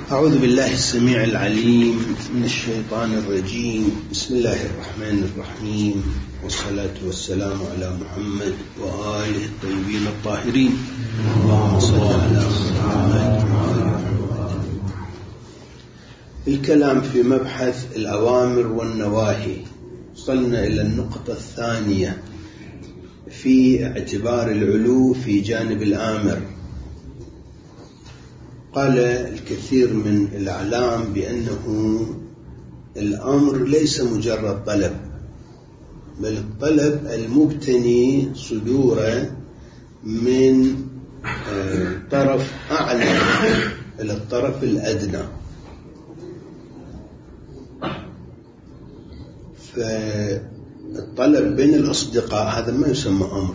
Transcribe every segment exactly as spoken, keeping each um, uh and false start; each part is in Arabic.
أعوذ بالله السميع العليم من الشيطان الرجيم. بسم الله الرحمن الرحيم، والصلاة والسلام على محمد وآله الطيبين الطاهرين. اللهم صل على محمد وآله محمد. الكلام في مبحث الأوامر والنواهي. وصلنا إلى النقطة الثانية في اعتبار العلو في جانب الآمر. قال الكثير من الأعلام بأنه الأمر ليس مجرد طلب، بل الطلب المبتني صدوره من طرف أعلى إلى الطرف الأدنى. فالطلب بين الأصدقاء هذا ما يسمى أمر،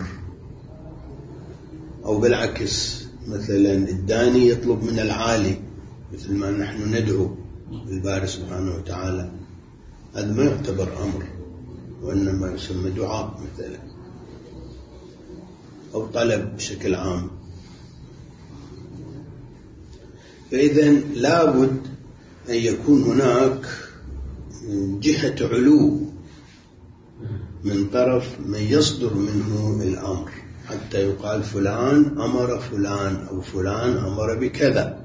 أو بالعكس مثلا الداني يطلب من العالي مثل ما نحن ندعو الباري سبحانه وتعالى، هذا ما يعتبر أمر، وإنما يسمى دعاء مثلا، أو طلب بشكل عام. فإذا لابد أن يكون هناك جهة علو من طرف من يصدر منه الأمر، حتى يقال فلان أمر فلان، أو فلان أمر بكذا.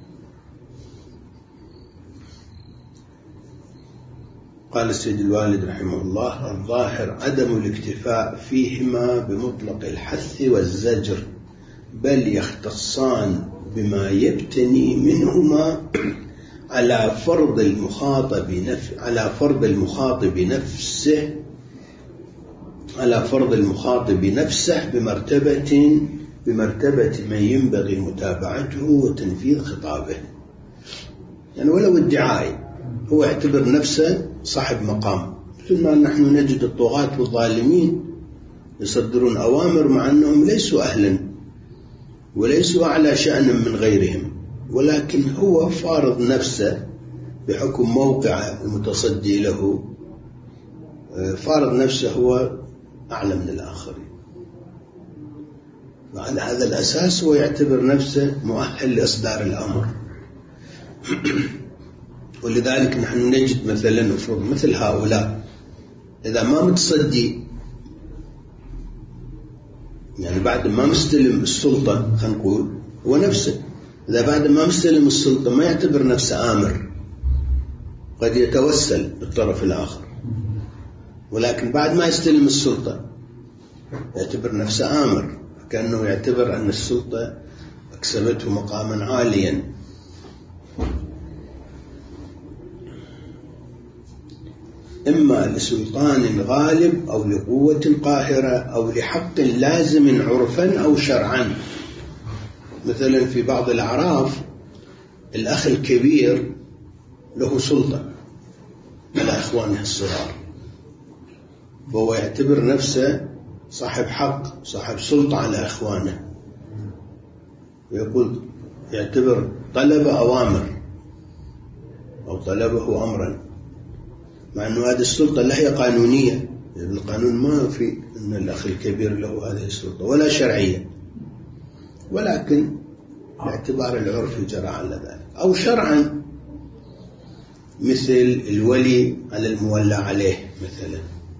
قال السيد الوالد رحمه الله: الظاهر عدم الاكتفاء فيهما بمطلق الحث والزجر، بل يختصان بما يبتني منهما على فرض المخاطب نف... على فرض المخاطب نفسه على فرض المخاطب نفسه بمرتبة بمرتبة من ينبغي متابعته وتنفيذ خطابه. يعني ولو ادعائي، هو يعتبر نفسه صاحب مقام، مثل ما نحن نجد الطغاة والظالمين يصدرون أوامر مع أنهم ليسوا أهلا وليسوا أعلى شأنا من غيرهم، ولكن هو فارض نفسه بحكم موقعه المتصدي له، فارض نفسه هو أعلى من الآخرين، وعلى هذا الأساس هو يعتبر نفسه مؤهل لإصدار الأمر. ولذلك نحن نجد مثلا نفرض مثل هؤلاء إذا ما متصدي، يعني بعد ما مستلم السلطة، خلينا نقول هو نفسه إذا بعد ما مستلم السلطة ما يعتبر نفسه آمر، قد يتوسل بالطرف الآخر، ولكن بعد ما يستلم السلطة يعتبر نفسه آمر، كأنه يعتبر أن السلطة أكسبته مقاما عاليا. إما لسلطان غالب، أو لقوة قاهرة، أو لحق لازم عرفا أو شرعا. مثلا في بعض الأعراف الأخ الكبير له سلطة على إخوانه الصغار، فهو يعتبر نفسه صاحب حق، صاحب سلطة على إخوانه، ويقول يعتبر طلب أوامر أو طلبه أمرا، مع أنه هذه السلطة لا هي قانونية، يعني القانون ما في أن الأخ الكبير له هذه السلطة ولا شرعية، ولكن باعتبار العرف جرى على ذلك. أو شرعا مثل الولي على المولى عليه مثلا،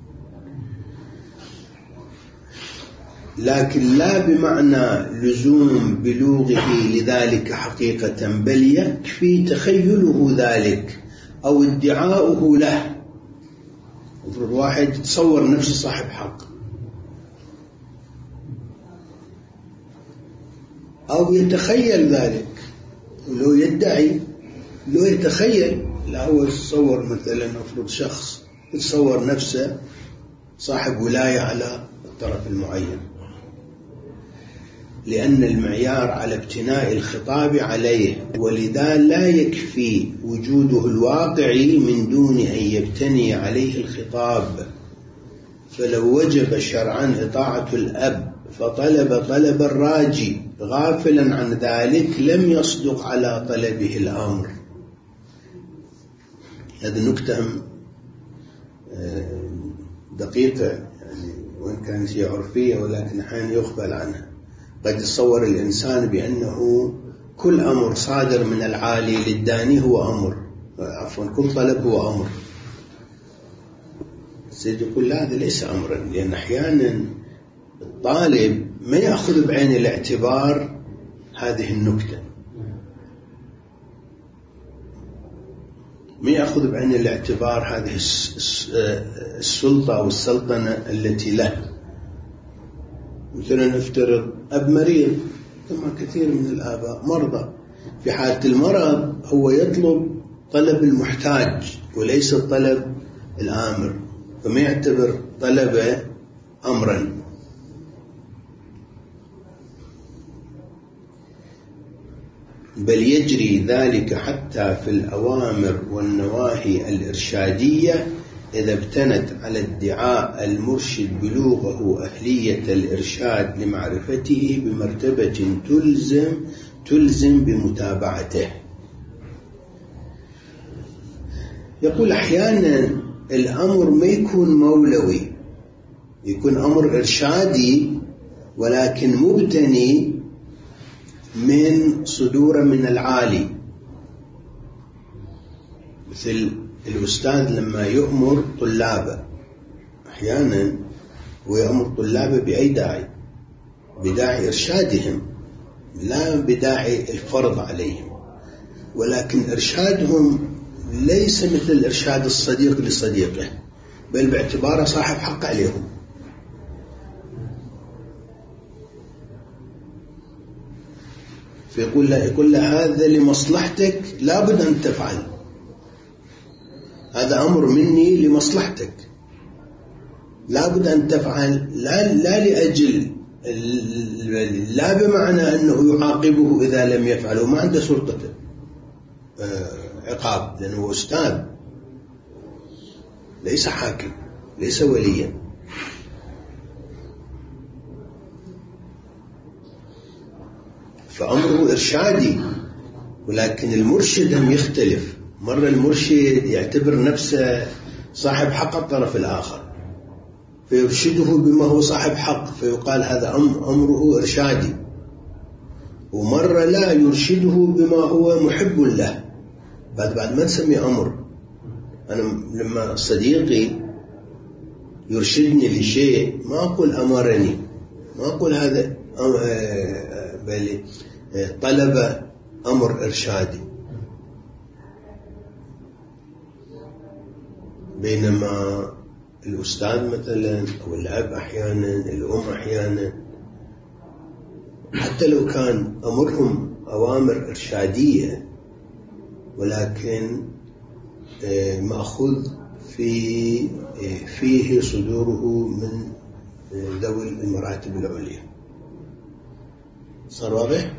لكن لا بمعنى لزوم بلوغه لذلك حقيقة، بل يكفي تخيله ذلك أو ادعاؤه له. المفروض واحد يتصور نفسه صاحب حق، أو يتخيل ذلك، لو يدعي لو يتخيل، لا هو يتصور مثلا المفروض شخص يتصور نفسه صاحب ولاية على الطرف المعين، لأن المعيار على ابتناء الخطاب عليه، ولذا لا يكفي وجوده الواقعي من دون أن يبتني عليه الخطاب. فلو وجب شرعا إطاعة الأب فطلب طلب الراجي غافلا عن ذلك لم يصدق على طلبه الأمر. هذه نكتة دقيقة، يعني وإن كانت هي عرفية ولكن أحيانا يقبل عنها. قد يتصور الإنسان بأنه كل أمر صادر من العالي للداني هو أمر، عفوا كل طلب هو أمر. السيد يقول لا، هذا ليس أمرا، لأن أحيانا الطالب ما يأخذ بعين الاعتبار هذه النكتة، ما يأخذ بعين الاعتبار هذه السلطة أو السلطنة التي له. مثلا نفترض أب مريض، كما كثير من الآباء مرضى، في حالة المرض هو يطلب طلب المحتاج وليس طلب الآمر، فما يعتبر طلبه أمرا. بل يجري ذلك حتى في الأوامر والنواهي الإرشادية إذا ابتنت على ادعاء المرشد بلوغه أهلية الإرشاد لمعرفته بمرتبة تلزم تلزم بمتابعته. يقول أحيانا الأمر ما يكون مولوي، يكون أمر إرشادي ولكن مبتني من صدور من العالي، مثل الأستاذ لما يؤمر طلابه، أحيانا هو يأمر طلابه بأي داعي، بداعي إرشادهم لا بداعي الفرض عليهم، ولكن إرشادهم ليس مثل إرشاد الصديق لصديقه، بل باعتباره صاحب حق عليهم. فيقول له يقول له هذا لمصلحتك لابد أن تفعل، هذا أمر مني لمصلحتك لابد أن تفعل، لا, لا لأجل لا بمعنى أنه يعاقبه إذا لم يفعله، ما عنده سلطة عقاب لأنه أستاذ ليس حاكم ليس وليا. فأمره إرشادي، ولكن المرشد هم يختلف. مرة المرشد يعتبر نفسه صاحب حق الطرف الآخر فيرشده بما هو صاحب حق، فيقال هذا أمره إرشادي، ومرة لا يرشده بما هو محب له، بعد بعد ما نسميه أمر. أنا لما صديقي يرشدني لشيء ما أقول أمرني، ما أقول هذا بل طلب أمر إرشادي. بينما الأستاذ مثلا أو الأب أحيانا، الأم أحيانا، حتى لو كان أمرهم أوامر إرشادية ولكن مأخوذ في فيه صدوره من ذوي المراتب العليا. صار واضح؟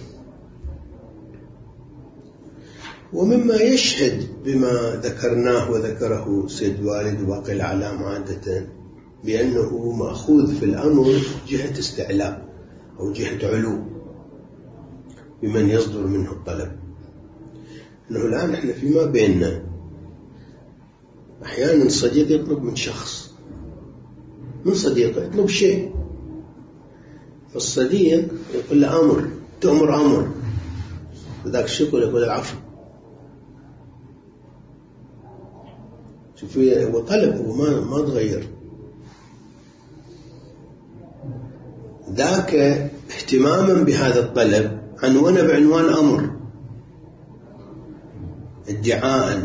ومما يشهد بما ذكرناه وذكره سيد والد وباقي الأعلام عادة بأنه مأخوذ في الأمر جهة استعلاء أو جهة علو بمن يصدر منه الطلب. أنه الآن إحنا فيما بيننا أحيانا صديق يطلب من شخص، من صديقه يطلب شيء، فالصديق يقول له أمر، تأمر أمر، وذاك الشيء يقول العفو. شوفي هو طلب وما ما تغير، ذاك اهتماما بهذا الطلب عنوانه بعنوان أمر ادعاء،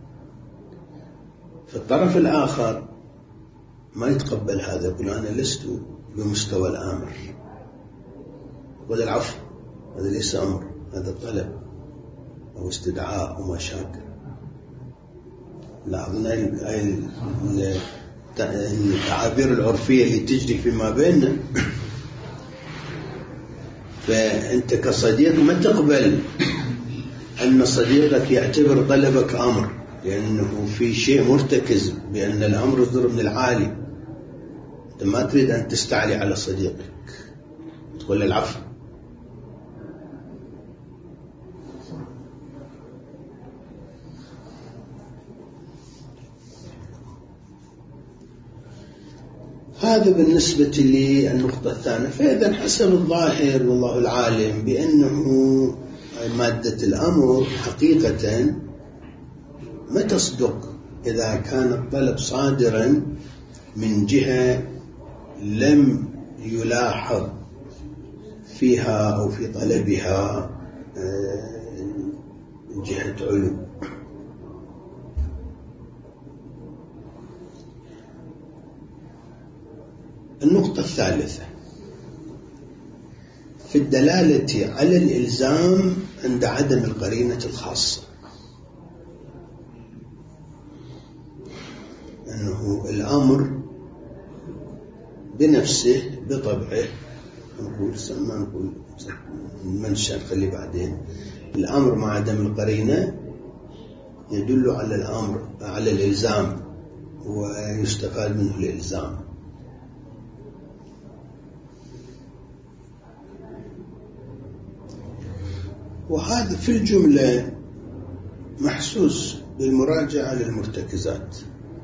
في الطرف الآخر ما يتقبل هذا، يقول أنا لست بمستوى الآمر، يقول العفو، هذا ليس أمر، هذا طلب أو استدعاء أو ما شابه. لاحظنا التعابير العرفية اللي تجري فيما بيننا. فأنت كصديق ما تقبل أن صديقك يعتبر طلبك أمر، لأنه في شيء مرتكز بأن الأمر يصدر من العالي. أنت ما تريد أن تستعلي على صديقك، تقول له العفو. هذا بالنسبة للنقطة الثانية. فإذا حسب الظاهر والله العالم بأنه مادة الأمر حقيقة ما تصدق إذا كان الطلب صادرا من جهة لم يلاحظ فيها أو في طلبها جهة علو. النقطة الثالثة في الدلالة على الإلزام عند عدم القرينة الخاصة، أنه الأمر بنفسه بطبعه، نقول ما نقول المنشأ نخلي بعدين، الأمر مع عدم القرينة يدل على الأمر على الإلزام ويستفاد منه الإلزام. وهذا في الجملة محسوس بالمراجعة للمرتكزات.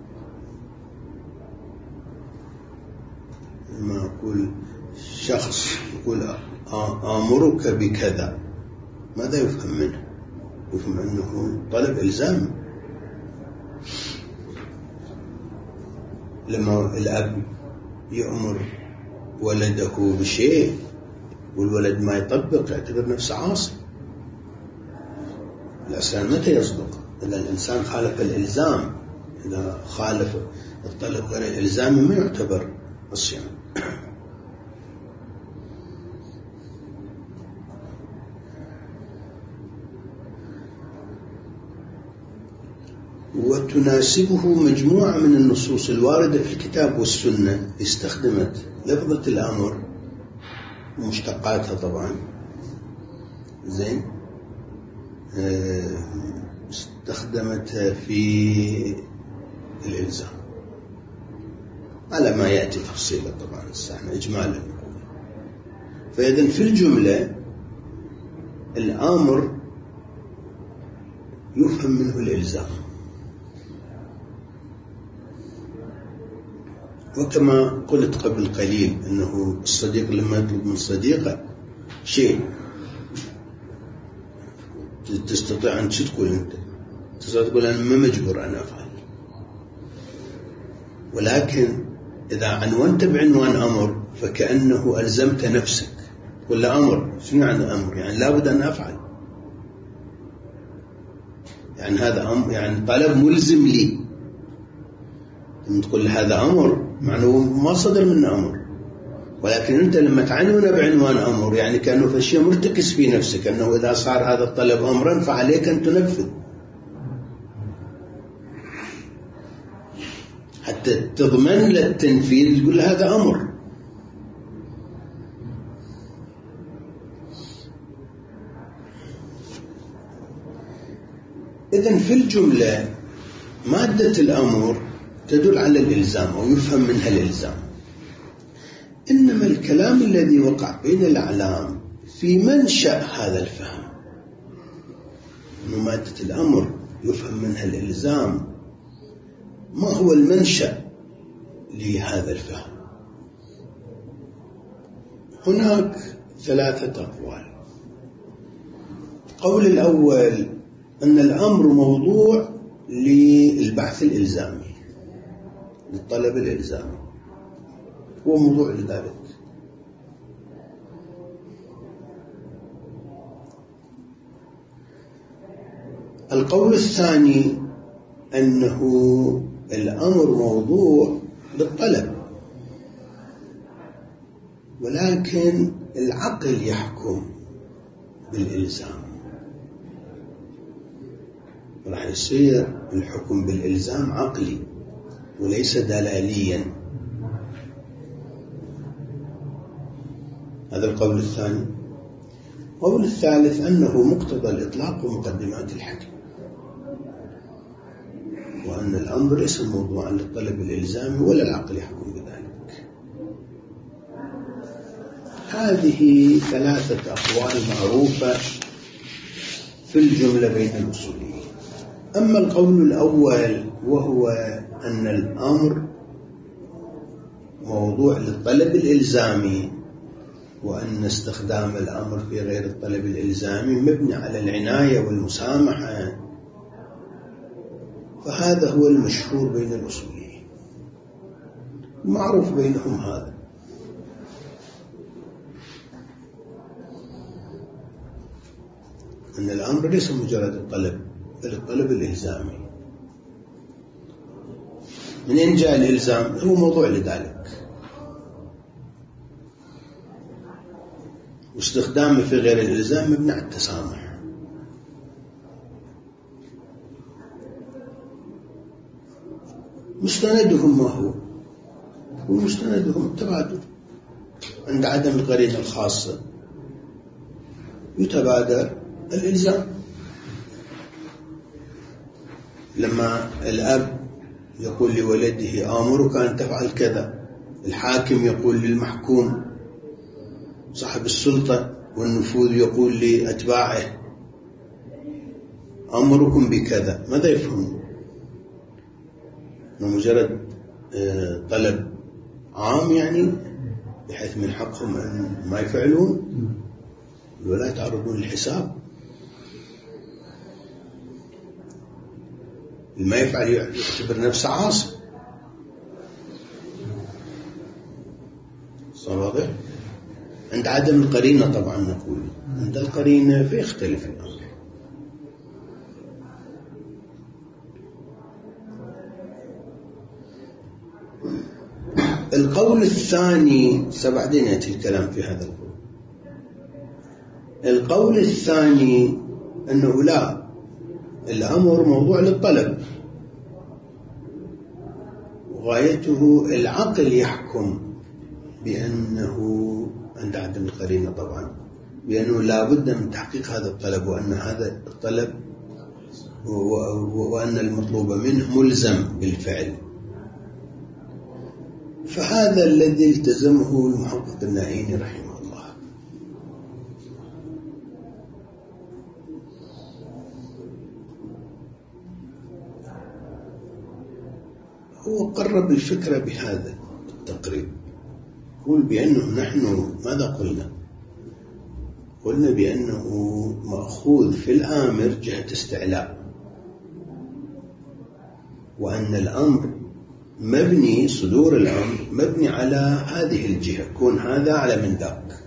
لما أقول شخص يقول آمرك بكذا، ماذا يفهم منه؟ يفهم أنه طلب إلزام. لما الأب يأمر ولده بشيء والولد ما يطبق يعتبر نفسه عاصي. الإنسان متى يصدق؟ إذا الإنسان خالف الإلزام. إذا خالف الطلب غير الإلزامي ما يعتبر عصيان. وتناسبه مجموعة من النصوص الواردة في الكتاب والسنة استخدمت لفظة الأمر ومشتقاتها طبعا زين استخدمتها في الإلزام على ما يأتي تفصيلا طبعا احنا إجمالا نقول. فإذن في الجملة الأمر يفهم منه الإلزام، وكما قلت قبل قليل أنه الصديق لما يطلب من صديقه شيء تستطيع أن تقول أنت تستطيع تقول أنا ما مجبور أن أفعل، ولكن إذا عنونت بعنوان أمر فكأنه ألزمت نفسك. تقول له أمر، شنو يعني أمر؟ يعني لابد أن أفعل، يعني هذا أمر، يعني طلب ملزم لي. لما تقول هذا أمر معناه ما صدر منه أمر، ولكن أنت لما تعنونه بعنوان أمر يعني كأنه في شيء مرتكز في نفسك، أنه إذا صار هذا الطلب أمرا فعليك أن تنفذ حتى تضمن للتنفيذ. تقول هذا أمر. إذن في الجملة مادة الأمر تدل على الإلزام أو يفهم منها الإلزام، إنما الكلام الذي وقع بين الأعلام في منشأ هذا الفهم، إن مادة الأمر يفهم منها الإلزام، ما هو المنشأ لهذا الفهم؟ هناك ثلاثة أقوال. القول الأول أن الأمر موضوع للبحث الإلزامي، للطلب الإلزامي، هو موضوع لذلك. القول الثاني أنه الأمر موضوع للطلب، ولكن العقل يحكم بالإلزام، راح يصير الحكم بالإلزام عقلي وليس دلاليا. هذا القول الثاني. القول الثالث أنه مقتضى الإطلاق ومقدمات الحكم، وأن الأمر ليس موضوعا للطلب الإلزامي ولا العقل يحكم بذلك. هذه ثلاثة أقوال معروفة في الجملة بين الأصوليين. أما القول الأول وهو أن الأمر موضوع للطلب الإلزامي، وأن استخدام الأمر في غير الطلب الإلزامي مبني على العناية والمسامحة، فهذا هو المشهور بين الأصوليين، معروف بينهم هذا. أن الأمر ليس مجرد الطلب بل الطلب الإلزامي. منين جاء الإلزام؟ هو موضوع لذلك، واستخدامه في غير الإلزام مبني على التسامح. مستندهم ما هو؟ ومستندهم التبادل. عند عدم القرينة الخاصة يتبادر الإلزام. لما الأب يقول لولده آمرك أن تفعل كذا، الحاكم يقول للمحكوم، صاحب السلطة والنفوذ يقول لأتباعه أمركم بكذا، ماذا يفهمون؟ مجرد طلب عام يعني بحيث من حقهم أن ما يفعلون ولا يتعرضون للحساب. ما يفعل يعتبر نفسه عاصي. صار واضح؟ عند عدم القرينة طبعا نقول، عند القرينة فيختلف الأمر. القول الثاني سبعدين يأتي الكلام في هذا القول. القول الثاني أنه لا، الأمر موضوع للطلب، وغايته العقل يحكم بأنه عند عدم القرينة طبعا بأنه لا بد من تحقيق هذا الطلب، وأن هذا الطلب وأن المطلوب منه ملزم بالفعل. فهذا الذي التزمه المحقق النائيني رحمه الله. هو قرب الفكرة بهذا التقريب، يقول بأنه نحن ماذا قلنا؟ قلنا بأنه مأخوذ في الآمر جهة استعلاء، وأن الأمر مبني، صدور الأمر مبني على هذه الجهة، كون هذا على من ذاك.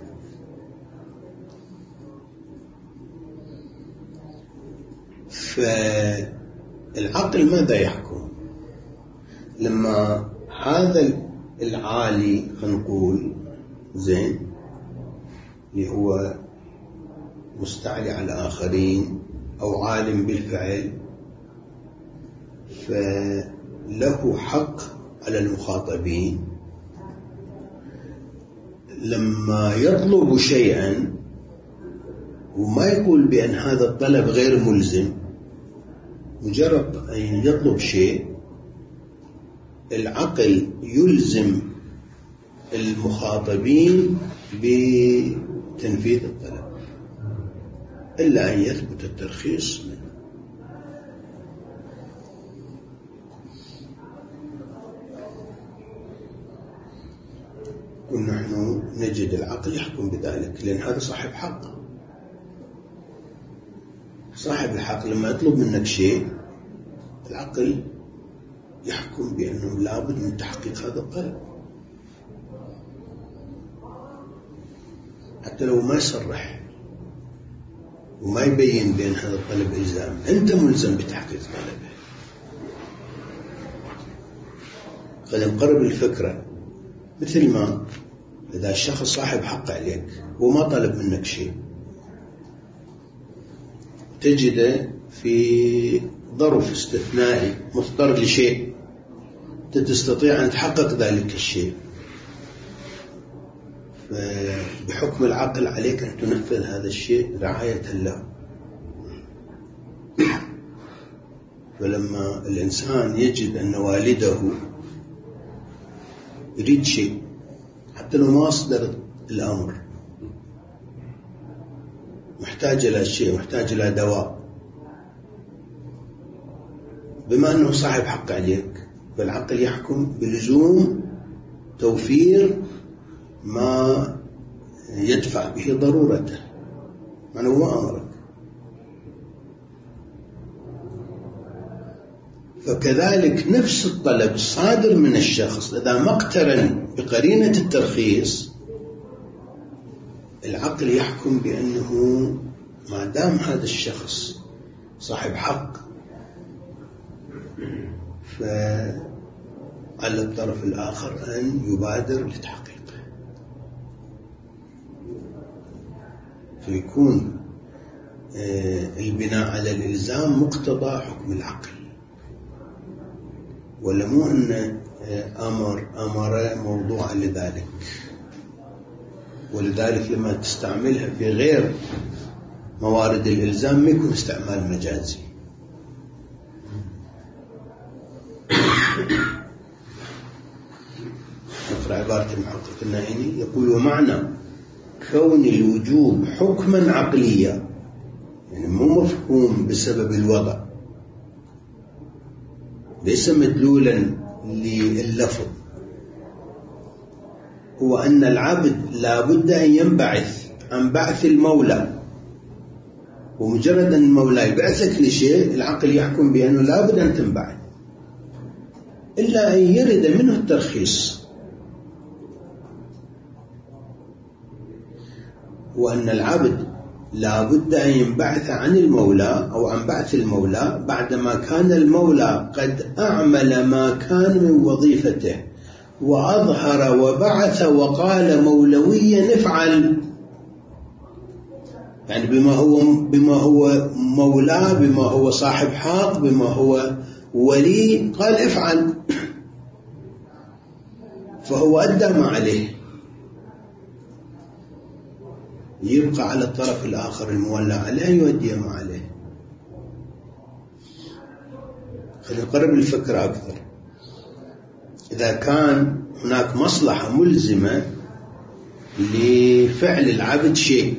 فالعقل ماذا يحكم؟ لما هذا العالي خلينا نقول زين اللي هو مستعلي على الآخرين أو عالم بالفعل، فله حق على المخاطبين. لما يطلب شيئا وما يقول بأن هذا الطلب غير ملزم، مجرد أن يطلب شيء العقل يلزم المخاطبين بتنفيذ الطلب إلا أن يثبت الترخيص منه. ونحن نجد العقل يحكم بذلك، لأن هذا صاحب حق. صاحب الحق لما يطلب منك شيء العقل يحكم بأنه لابد من تحقيق هذا الطلب، حتى لو ما يصرح وما يبين بأن هذا الطلب إلزام، أنت ملزم بتحقيق طلبه. خلينا نقرب الفكرة، مثل ما إذا الشخص صاحب حق عليك وما طلب منك شيء، تجده في ظرف استثنائي مضطر لشيء، تستطيع أن تحقق ذلك الشيء، بحكم العقل عليك أن تنفذ هذا الشيء رعاية له. فلما الإنسان يجد أن والده يريد شيء حتى لو ما أصدر الأمر، محتاج إلى شيء، محتاج إلى دواء، بما أنه صاحب حق عليك فالعقل يحكم بلزوم توفير ما يدفع به ضرورته، يعني هو ما أمرك. فكذلك نفس الطلب الصادر من الشخص إذا ما اقترن بقرينة الترخيص، العقل يحكم بأنه ما دام هذا الشخص صاحب حق فعلى الطرف الآخر أن يبادر لتحقيقه، فيكون البناء على الإلزام مقتضى حكم العقل، ولا مو أن أمر أمر موضوع لذلك. ولذلك لما تستعملها في غير موارد الإلزام ما يكون استعمال مجازي. نقرأ عبارة المحقق النائني يقول: ومعنى كون الوجوب حكما عقليا، يعني مو مفهوم بسبب الوضع، ليس مدلولا لللفظ، هو أن العبد لا بد أن ينبعث عن بعث المولى، ومجرد أن المولى يبعثك لشيء العقل يحكم بأنه لا بد أن تنبعث، إلا أن يرد منه الترخيص، وأن العبد لا بد أن ينبعث عن المولى أو عن بعث المولى بعدما كان المولى قد أعمل ما كان من وظيفته وأظهر وبعث وقال مولويا افعل، يعني بما هو بما هو مولاه، بما هو صاحب حق، بما هو ولي، قال افعل، فهو أدى ما عليه. يبقى على الطرف الآخر المولى عليه يؤدي ما عليه. خلينا نقرب الفكرة أكثر. إذا كان هناك مصلحة ملزمة لفعل العبد شيء،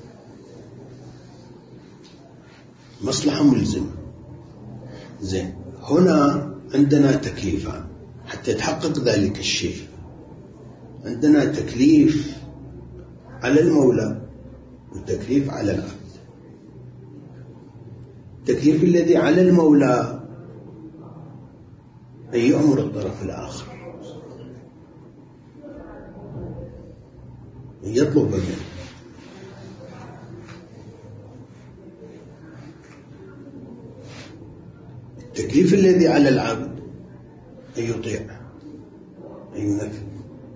مصلحة ملزمة، زين، هنا عندنا تكليفان حتى يتحقق ذلك الشيء. عندنا تكليف على المولى وتكليف على العبد. التكليف الذي على المولى أن يأمر الطرف الآخر، أن يطلب منه. التكليف الذي على العبد أن يطيع، أن ينفذ.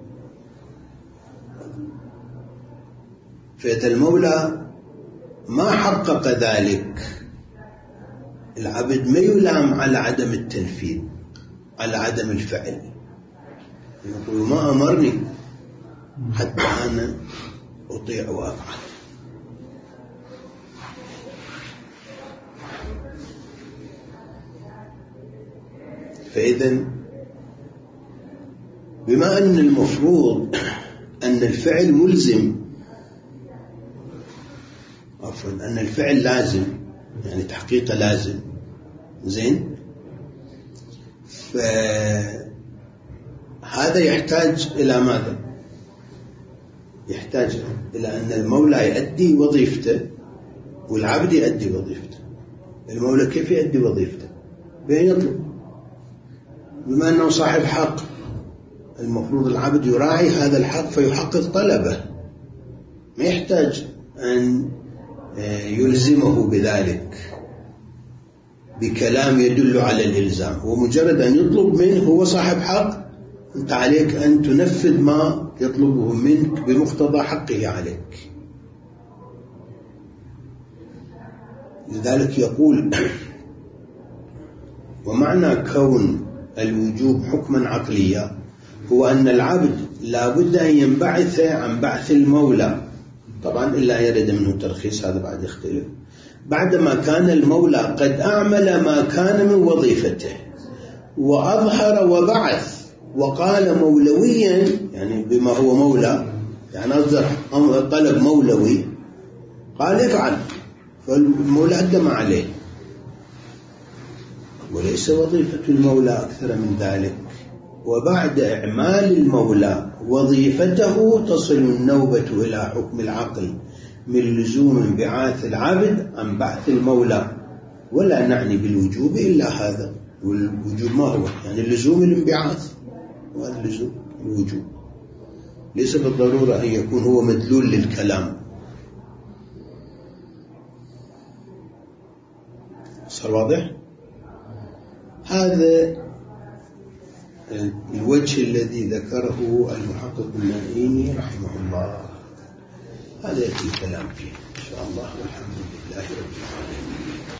فإذا المولى ما حقق ذلك، العبد ما يلام على عدم التنفيذ، على عدم الفعل، يقول ما أمرني حتى أنا أطيع وأفعل. فإذا بما أن المفروض أن الفعل ملزم، عفوا أن الفعل لازم، يعني تحقيقه لازم، زين، فهذا يحتاج إلى ماذا؟ يحتاج إلى أن المولى يؤدي وظيفته والعبد يؤدي وظيفته. المولى كيف يؤدي وظيفته؟ بأن يطلب، بما أنه صاحب حق المفروض العبد يراعي هذا الحق فيحقق طلبه، ما يحتاج أن يلزمه بذلك بكلام يدل على الإلزام. هو مجرد أن يطلب منه، هو صاحب حق، أنت عليك أن تنفذ ما يطلبه منك بمقتضى حقه عليك. لذلك يقول: ومعنى كون الوجوب حكما عقليا هو أن العبد لا بد أن ينبعث عن بعث المولى، طبعا إلا يرد منه ترخيص، هذا بعد يختلف، بعدما كان المولى قد أعمل ما كان من وظيفته وأظهر وبعث وقال مولويا، يعني بما هو مولى، يعني أصدر طلب مولوي، قال افعل، فالمولى أدى ما عليه. وليس وظيفة المولى أكثر من ذلك، وبعد إعمال المولى وظيفته تصل النوبة إلى حكم العقل من لزوم انبعاث العبد عن بعث المولى، ولا نعني بالوجوب إلا هذا. والوجوب ما هو؟ يعني اللزوم الانبعاث، وهذا اللزوم الوجوب، ليس بالضرورة أن يكون هو مدلول للكلام. صار واضح؟ هذا الوجه الذي ذكره المحقق النعيمي رحمه الله، هذا يأتي الكلام فيه إن شاء الله، والحمد لله رب العالمين.